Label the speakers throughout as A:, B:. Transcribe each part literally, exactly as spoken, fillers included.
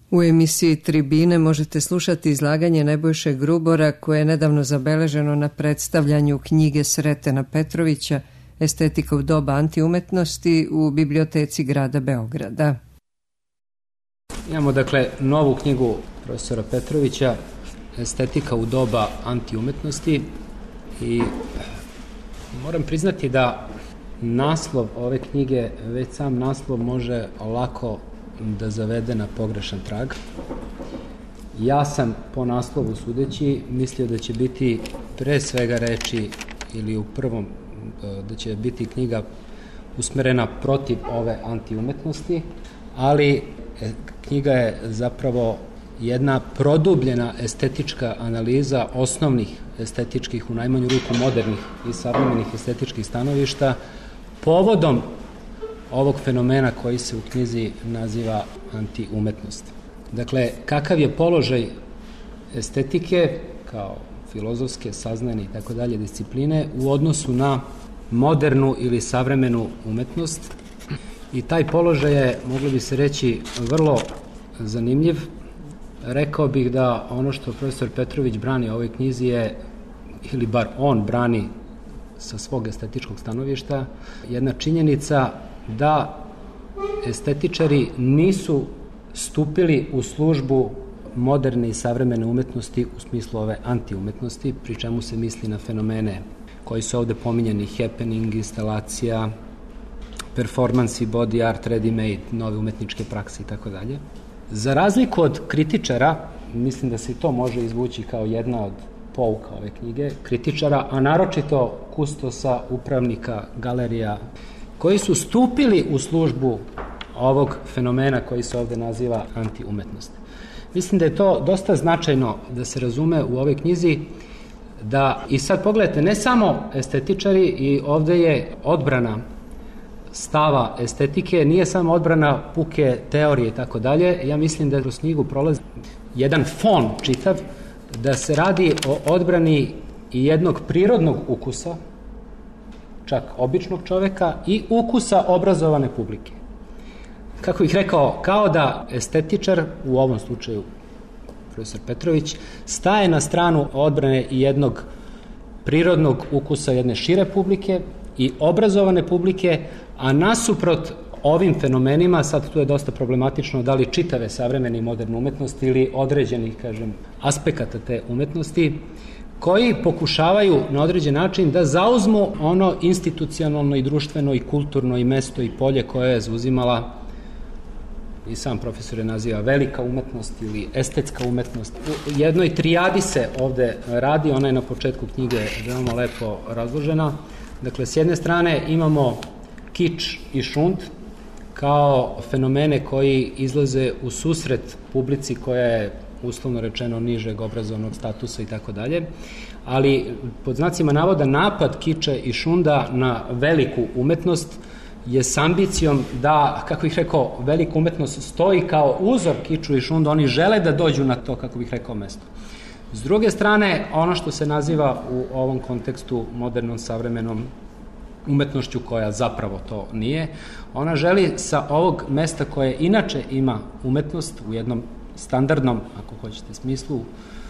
A: U emisiji Tribine možete slušati izlaganje Nebojše Grubora koje je nedavno zabeleženo na predstavljanju knjige Sretena Petrovića Estetika u doba antiumetnosti u biblioteci grada Beograda.
B: Imamo dakle novu knjigu profesora Petrovića Estetika u doba antiumetnosti i moram priznati da naslov ove knjige, već sam naslov može lako da zavede na pogrešan trag. Ja sam po naslovu sudeći mislio da će biti pre svega reči ili u prvom da će biti knjiga usmerena protiv ove antiumetnosti, ali knjiga je zapravo jedna produbljena estetička analiza osnovnih estetičkih, u najmanju ruku modernih i savremenih estetičkih stanovišta povodom ovog fenomena koji se u knjizi naziva antiumetnost. Dakle, kakav je položaj estetike kao filozofske, saznajne i tako dalje discipline u odnosu na modernu ili savremenu umetnost. I taj položaj je, mogli bi se reći, vrlo zanimljiv. Rekao bih da ono što profesor Petrović brani u ovoj knjizi je, ili bar on brani sa svog estetičkog stanovišta, jedna činjenica da estetičari nisu stupili u službu moderne i savremene umetnosti u smislu ove antiumetnosti, pri čemu se misli na fenomene koji su ovde pominjeni, happening, instalacija, performansi, body art, ready-made, nove umetničke prakse i tako dalje. Za razliku od kritičara, mislim da se i to može izvući kao jedna od pouka ove knjige, kritičara, a naročito kustosa, upravnika, galerija, koji su stupili u službu ovog fenomena koji se ovde naziva antiumetnost. Mislim da je to dosta značajno da se razume u ovoj knjizi, da i sad pogledajte, ne samo estetičari, i ovde je odbrana stava estetike, nije samo odbrana puke teorije i tako dalje. Ja mislim da kroz knjigu prolazi jedan fon čitav, da se radi o odbrani i jednog prirodnog ukusa, čak običnog čoveka, i ukusa obrazovane publike. Kako bih rekao, kao da estetičar, u ovom slučaju profesor Petrović, staje na stranu odbrane i jednog prirodnog ukusa jedne šire publike i obrazovane publike, a nasuprot ovim fenomenima, sad tu je dosta problematično da li čitave savremene i moderne umetnosti ili određenih, kažem, aspekata te umetnosti, koji pokušavaju na određen način da zauzmu ono institucionalno i društveno i kulturno i mesto i polje koje je zauzimala, i sam profesor je naziva, velika umetnost ili estetska umetnost. U jednoj trijadi se ovde radi, ona je na početku knjige veoma lepo razložena. Dakle, s jedne strane imamo kič i šund kao fenomene koji izlaze u susret publici koja je uslovno rečeno nižeg obrazovnog statusa i tako dalje, ali pod znacima navoda napad kiča i šunda na veliku umetnost je s ambicijom da, kako bih rekao, velika umetnost stoji kao uzor kiču i šundu, oni žele da dođu na to, kako bih rekao, mesto. S druge strane, ono što se naziva u ovom kontekstu modernom savremenom umetnošću, koja zapravo to nije, ona želi sa ovog mesta koje inače ima umetnost u jednom standardnom, ako hoćete, smislu,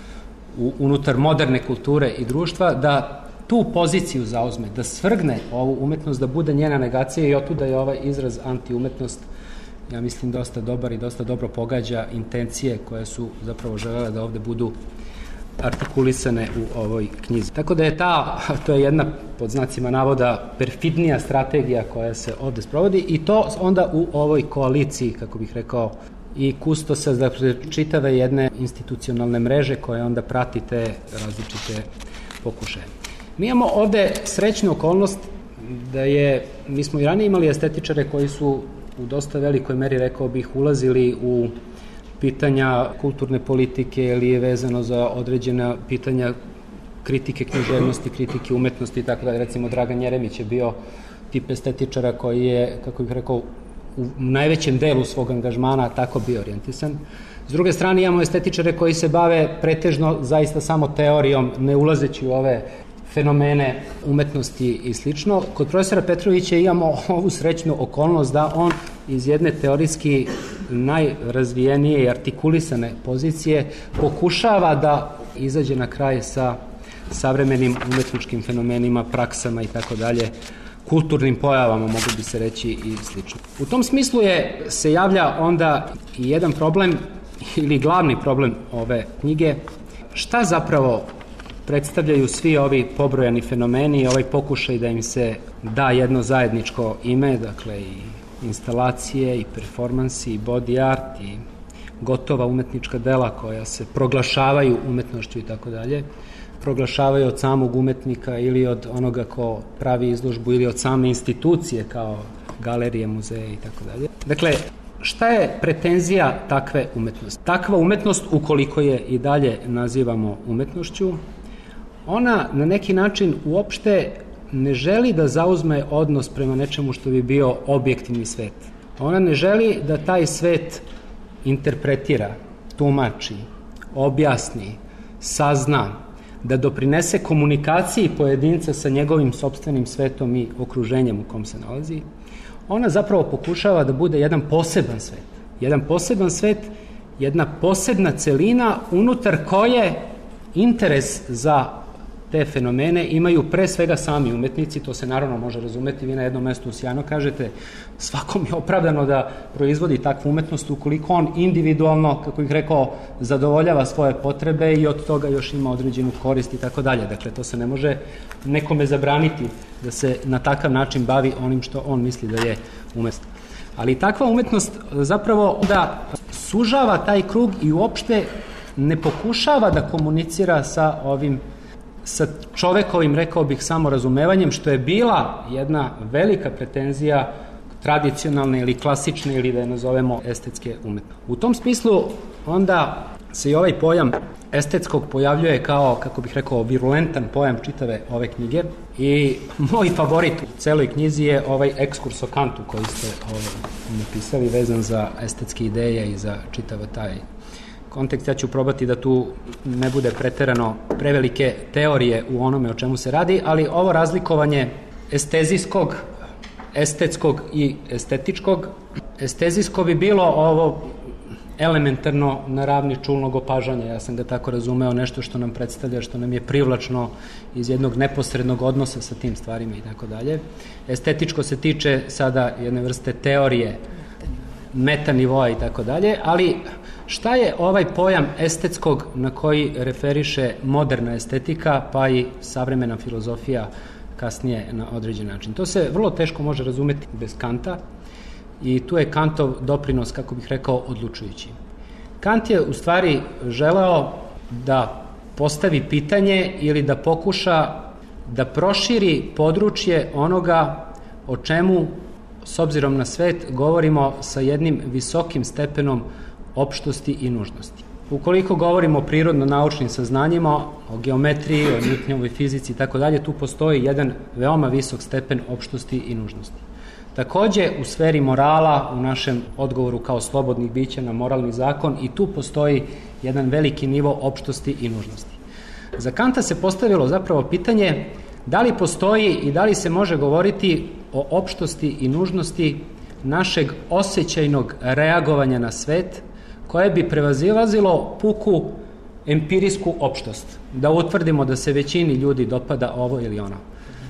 B: u, unutar moderne kulture i društva, da tu poziciju zauzme, da svrgne ovu umetnost, da bude njena negacija, i otuda je ovaj izraz antiumetnost, ja mislim, dosta dobar i dosta dobro pogađa intencije koje su zapravo želele da ovde budu artikulisane u ovoj knjizi. Tako da je ta, to je jedna, pod znacima navoda, perfidnija strategija koja se ovde sprovodi, i to onda u ovoj koaliciji, kako bih rekao, i kustosa, dakle, čitave jedne institucionalne mreže koje onda prati te različite pokušaje. Mi imamo ovde srećnu okolnost da je, mi smo i ranije imali estetičare koji su u dosta velikoj meri, rekao bih, ulazili u pitanja kulturne politike ili je vezano za određena pitanja kritike književnosti, kritike umetnosti i tako da. Recimo, Dragan Jeremić je bio tip estetičara koji je, kako bih rekao, u najvećem delu svog angažmana tako bio orijentisan. S druge strane, imamo estetičare koji se bave pretežno zaista samo teorijom, ne ulazeći u ove fenomene umetnosti i slično. Kod profesora Petrovića imamo ovu srećnu okolnost da on iz jedne teorijski najrazvijenije i artikulisane pozicije pokušava da izađe na kraj sa savremenim umetničkim fenomenima, praksama i tako dalje, kulturnim pojavama, mogu bi se reći i slično. U tom smislu je, se javlja onda i jedan problem ili glavni problem ove knjige, šta zapravo predstavljaju svi ovi pobrojani fenomeni i ovaj pokušaj da im se da jedno zajedničko ime, dakle i instalacije i performansi i body art i gotova umetnička dela koja se proglašavaju umetnošću i tako dalje, proglašavaju od samog umetnika ili od onoga ko pravi izložbu ili od same institucije kao galerije, muzeje i tako dalje. Dakle, šta je pretenzija takve umetnosti? Takva umetnost, ukoliko je i dalje nazivamo umetnošću, ona na neki način uopšte ne želi da zauzme odnos prema nečemu što bi bio objektivni svet. Ona ne želi da taj svet interpretira, tumači, objasni, sazna, da doprinese komunikaciji pojedinca sa njegovim sopstvenim svetom i okruženjem u kom se nalazi. Ona zapravo pokušava da bude jedan poseban svet. Jedan poseban svet, jedna posebna celina unutar koje interes za te fenomene imaju pre svega sami umetnici, to se naravno može razumeti, vi na jednom mestu sjajno kažete, svakom je opravdano da proizvodi takvu umetnost ukoliko on individualno, kako bih rekao, zadovoljava svoje potrebe i od toga još ima određenu korist i tako dalje. Dakle, to se ne može nekome zabraniti da se na takav način bavi onim što on misli da je umetnost. Ali takva umetnost zapravo da sužava taj krug i uopšte ne pokušava da komunicira sa ovim sa čovekovim, rekao bih, samorazumevanjem, što je bila jedna velika pretenzija tradicionalne ili klasične ili da je nazovemo estetske umetnosti. U tom smislu onda se i ovaj pojam estetskog pojavljuje kao, kako bih rekao, virulentan pojam čitave ove knjige i moj favorit u celoj knjizi je ovaj ekskurs o Kantu koji ste ovaj, napisali vezan za estetske ideje i za čitava taj kontekst. Ja ću probati da tu ne bude preterano prevelike teorije u onome o čemu se radi, ali ovo razlikovanje estezijskog, estetskog i estetičkog, estezijsko bi bilo ovo elementarno na ravni čulnog opažanja, ja sam ga tako razumeo, nešto što nam predstavlja, što nam je privlačno iz jednog neposrednog odnosa sa tim stvarima i tako dalje. Estetičko se tiče sada jedne vrste teorije, metanivoa i tako dalje, ali šta je ovaj pojam estetskog na koji referiše moderna estetika, pa i savremena filozofija kasnije na određen način? To se vrlo teško može razumeti bez Kanta i tu je Kantov doprinos, kako bih rekao, odlučujući. Kant je u stvari želeo da postavi pitanje ili da pokuša da proširi područje onoga o čemu, s obzirom na svet, govorimo sa jednim visokim stepenom opštosti i nužnosti. Ukoliko govorimo o prirodno-naučnim saznanjima, o geometriji, o Newtonovoj fizici i tako dalje, tu postoji jedan veoma visok stepen opštosti i nužnosti. Takođe, u sferi morala, u našem odgovoru kao slobodnih bića na moralni zakon, i tu postoji jedan veliki nivo opštosti i nužnosti. Za Kanta se postavilo zapravo pitanje da li postoji i da li se može govoriti o opštosti i nužnosti našeg osjećajnog reagovanja na svet, koje bi prevazilazilo puku empirijsku opštost, da utvrdimo da se većini ljudi dopada ovo ili ono.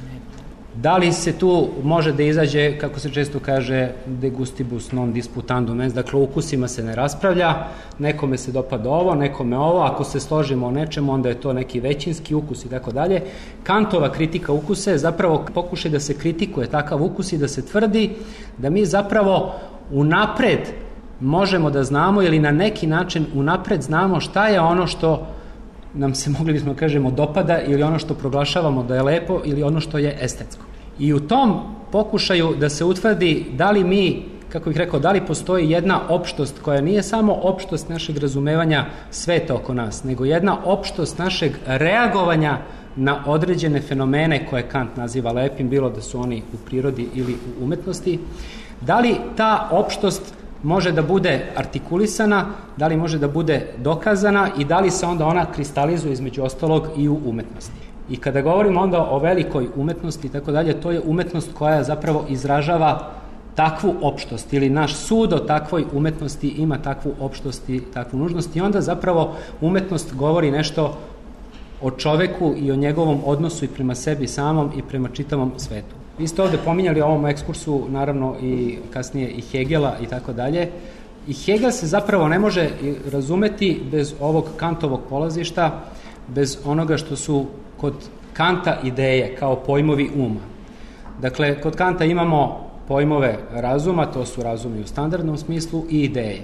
B: Da li se tu može da izađe, kako se često kaže, de gustibus non disputandum est, dakle, ukusima se ne raspravlja, nekome se dopada ovo, nekome ovo, ako se složimo o nečemu, onda je to neki većinski ukus i tako dalje. Kantova kritika ukusa je zapravo pokušaj da se kritikuje takav ukus i da se tvrdi da mi zapravo unapred možemo da znamo ili na neki način unapred znamo šta je ono što nam se, mogli bismo kažemo, dopada ili ono što proglašavamo da je lepo ili ono što je estetsko. I u tom pokušaju da se utvrdi da li mi, kako bih rekao, da li postoji jedna opštost koja nije samo opštost našeg razumevanja sveta oko nas, nego jedna opštost našeg reagovanja na određene fenomene koje Kant naziva lepim, bilo da su oni u prirodi ili u umetnosti, da li ta opštost može da bude artikulisana, da li može da bude dokazana i da li se onda ona kristalizuje između ostalog i u umetnosti. I kada govorimo onda o velikoj umetnosti i tako dalje, to je umetnost koja zapravo izražava takvu opštost ili naš sud o takvoj umetnosti ima takvu opštost i takvu nužnost i onda zapravo umetnost govori nešto o čoveku i o njegovom odnosu i prema sebi samom i prema čitavom svetu. Vi ste ovde pominjali u ovom ekskursu naravno i kasnije i Hegela i tako dalje. I Hegel se zapravo ne može razumeti bez ovog Kantovog polazišta, bez onoga što su kod Kanta ideje kao pojmovi uma. Dakle, kod Kanta imamo pojmove razuma, to su razumi u standardnom smislu, i ideje.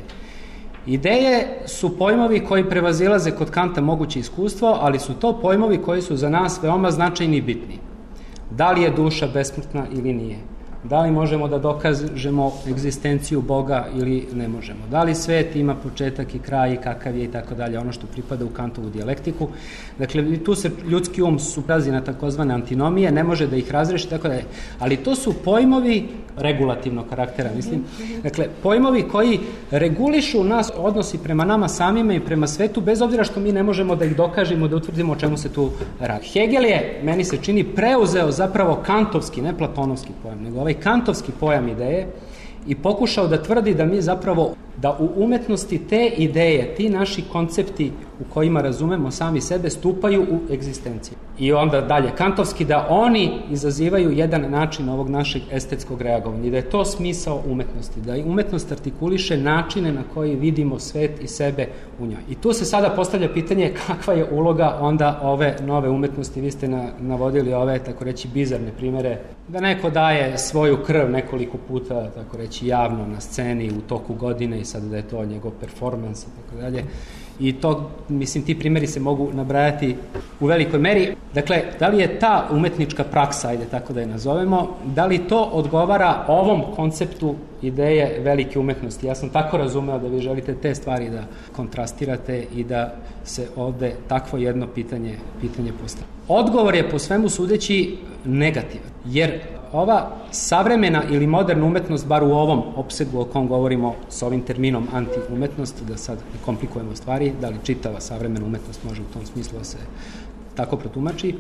B: Ideje su pojmovi koji prevazilaze kod Kanta moguće iskustvo, ali su to pojmovi koji su za nas veoma značajni i bitni. Da li je duša besmrtna ili nije? Da li možemo da dokažemo egzistenciju Boga ili ne možemo? Da li svet ima početak i kraj i kakav je i tako dalje, ono što pripada u Kantovu dijalektiku. Dakle, tu se ljudski um suprazi na takozvane antinomije, ne može da ih razreši, tako dalje. Ali to su pojmovi regulativnog karaktera, mislim. Dakle, pojmovi koji regulišu nas odnosi prema nama samima i prema svetu, bez obzira što mi ne možemo da ih dokažemo, da utvrdimo o čemu se tu radi. Hegel je, meni se čini, preuzeo zapravo kantovski, ne platonovski pojam, nego ovaj kantovski pojam ideje i pokušao da tvrdi da mi zapravo, da u umetnosti te ideje, ti naši koncepti u kojima razumemo sami sebe, stupaju u egzistenciju. I onda dalje, kantovski, da oni izazivaju jedan način ovog našeg estetskog reagovanja i da je to smisao umetnosti, da i umetnost artikuliše načine na koji vidimo svet i sebe u njoj. I tu se sada postavlja pitanje kakva je uloga onda ove nove umetnosti. Vi ste na, navodili ove, tako reći, bizarne primere, da neko daje svoju krv nekoliko puta, tako reći, javno na sceni u toku godine i sad da je to njegov performans i tako dalje. I to, mislim, ti primjeri se mogu nabrajati u velikoj meri. Dakle, da li je ta umetnička praksa, ajde tako da je nazovemo, da li to odgovara ovom konceptu ideje velike umetnosti? Ja sam tako razumeo da vi želite te stvari da kontrastirate i da se ovde takvo jedno pitanje, pitanje postavi. Odgovor je po svemu sudeći negativan, jer ova savremena ili moderna umetnost, bar u ovom opsegu o kom govorimo s ovim terminom anti-umetnost, da sad ne komplikujemo stvari, da li čitava savremena umetnost može u tom smislu da se tako protumači,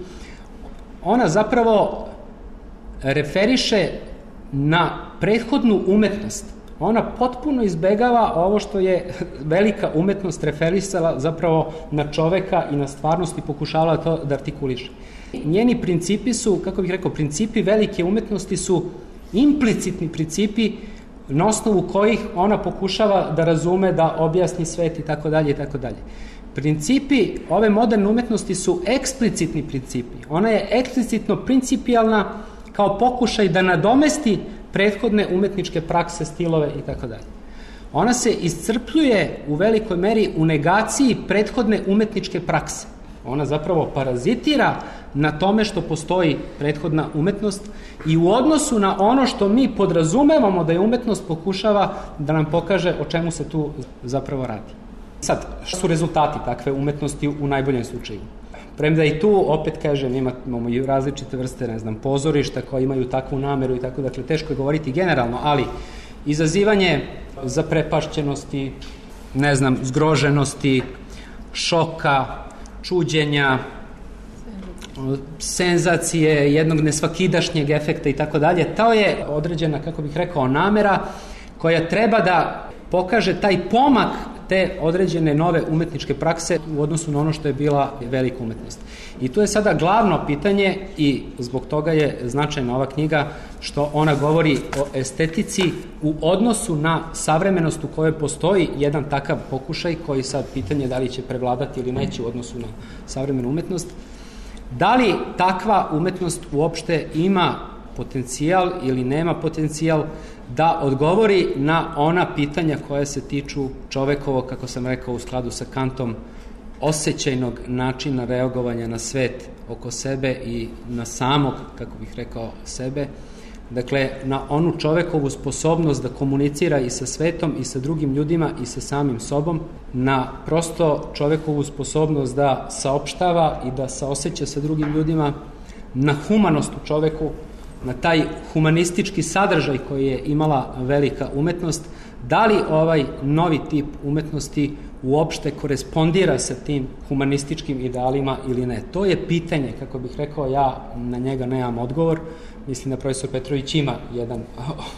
B: ona zapravo referiše na prethodnu umetnost. Ona potpuno izbegava ovo što je velika umetnost referisala zapravo na čoveka i na stvarnost i pokušavala to da artikuliše. Njeni principi su, kako bih rekao, principi velike umetnosti su implicitni principi na osnovu kojih ona pokušava da razume, da objasni svet i tako dalje i tako dalje. Principi ove moderne umetnosti su eksplicitni principi. Ona je eksplicitno principijalna kao pokušaj da nadomesti prethodne umetničke prakse, stilove i tako dalje. Ona se iscrpljuje u velikoj meri u negaciji prethodne umetničke prakse. Ona zapravo parazitira na tome što postoji prethodna umetnost i u odnosu na ono što mi podrazumevamo da je umetnost, pokušava da nam pokaže o čemu se tu zapravo radi. Sad, što su rezultati takve umetnosti u najboljem slučaju? Premda i tu, opet kažem, imamo i različite vrste, ne znam, pozorišta koji imaju takvu nameru i tako, dakle, teško je govoriti generalno, ali izazivanje zaprepašćenosti, ne znam, zgroženosti, šoka, čuđenja, senzacije, jednog nesvakidašnjeg efekta i tako dalje, to je određena, kako bih rekao, namera koja treba da pokaže taj pomak te određene nove umetničke prakse u odnosu na ono što je bila velika umetnost. I tu je sada glavno pitanje i zbog toga je značajna ova knjiga što ona govori o estetici u odnosu na savremenost u kojoj postoji jedan takav pokušaj koji sad pitanje da li će prevladati ili neće u odnosu na savremenu umetnost. Da li takva umetnost uopšte ima potencijal ili nema potencijal da odgovori na ona pitanja koja se tiču čovekovog, kako sam rekao u skladu sa Kantom, osjećajnog načina reagovanja na svet oko sebe i na samog, kako bih rekao, sebe. Dakle, na onu čovekovu sposobnost da komunicira i sa svetom i sa drugim ljudima i sa samim sobom, na prosto čovekovu sposobnost da saopštava i da saoseća sa drugim ljudima, na humanost u čoveku, na taj humanistički sadržaj koji je imala velika umetnost. Da li ovaj novi tip umetnosti uopšte korespondira sa tim humanističkim idealima ili ne? To je pitanje, kako bih rekao, ja na njega nemam odgovor. Mislim da profesor Petrović ima jedan,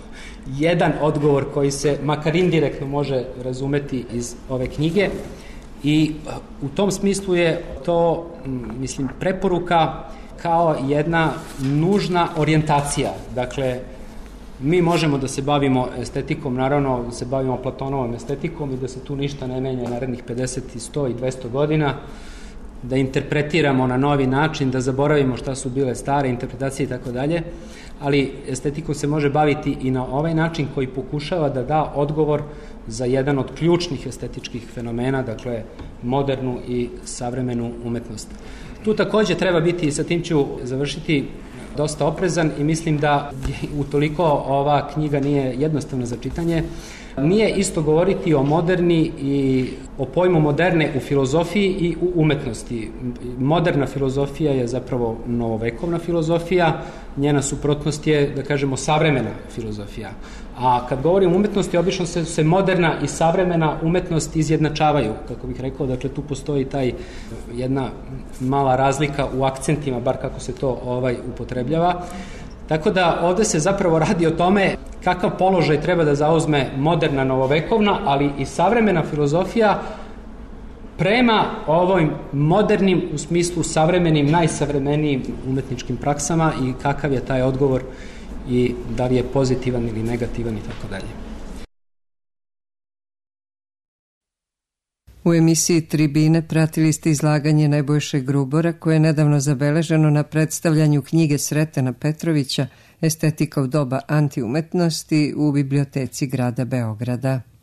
B: jedan odgovor koji se makar indirektno može razumeti iz ove knjige i u tom smislu je to, mislim, preporuka kao jedna nužna orijentacija. Dakle, mi možemo da se bavimo estetikom, naravno da se bavimo Platonovom estetikom i da se tu ništa ne menja narednih pedeset, sto i dvesta godina, da interpretiramo na novi način, da zaboravimo šta su bile stare interpretacije i tako dalje, ali estetikom se može baviti i na ovaj način koji pokušava da da odgovor za jedan od ključnih estetičkih fenomena, dakle modernu i savremenu umetnost. Tu takođe treba biti, sa tim ću završiti, dosta oprezan i mislim da utoliko ova knjiga nije jednostavna za čitanje. Nije isto govoriti o moderni i o pojmu moderne u filozofiji i u umetnosti. Moderna filozofija je zapravo novovekovna filozofija, njena suprotnost je, da kažemo, savremena filozofija. A kad govorim o umetnosti, obično se, se moderna i savremena umetnost izjednačavaju, kako bih rekao, dakle tu postoji taj jedna mala razlika u akcentima, bar kako se to ovaj upotrebljava. Tako da ovde se zapravo radi o tome kakav položaj treba da zauzme moderna, novovekovna, ali i savremena filozofija prema ovim modernim, u smislu savremenim, najsavremenijim umetničkim praksama i kakav je taj odgovor i da li je pozitivan ili negativan i tako dalje.
A: U emisiji Tribine pratili ste izlaganje Nebojše Grubora koje je nedavno zabeleženo na predstavljanju knjige Sretena Petrovića Estetika u doba antiumetnosti u biblioteci grada Beograda.